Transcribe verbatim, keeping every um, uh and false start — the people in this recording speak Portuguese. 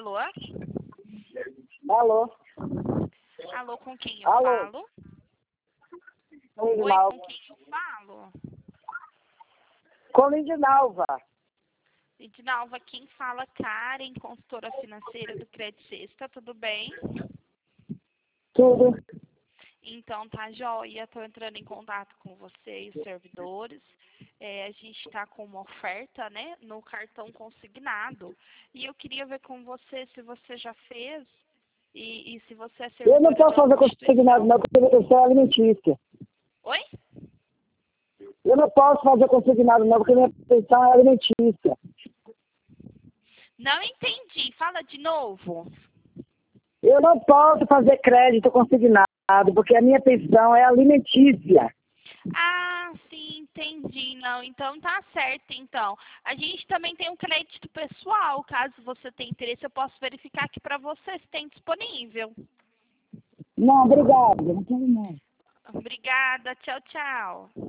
Alô? Alô? Alô, com quem eu Alô? falo? Oi, Oi, Nalva. com quem eu falo? Com Lindinalva. Edinalva, quem fala Karen, consultora financeira do Crédito Sexta, tudo bem? Tudo. Então, tá joia, estou entrando em contato com você e os servidores. É, a gente está com uma oferta, né, no cartão consignado. E eu queria ver com você se você já fez e, e se você é servidor Eu não de posso fazer alguma consignado, instituição. não, porque eu sou alimentícia. Oi? Eu não posso fazer consignado, não, porque minha pensão é alimentícia. Não entendi, fala de novo. Eu não posso fazer crédito consignado, porque a minha pensão é alimentícia. Ah, sim, entendi. Não, então tá certo, então. A gente também tem um crédito pessoal. Caso você tenha interesse, eu posso verificar aqui para você se tem disponível. Não, obrigado. Não quero não. Obrigada. Tchau, tchau.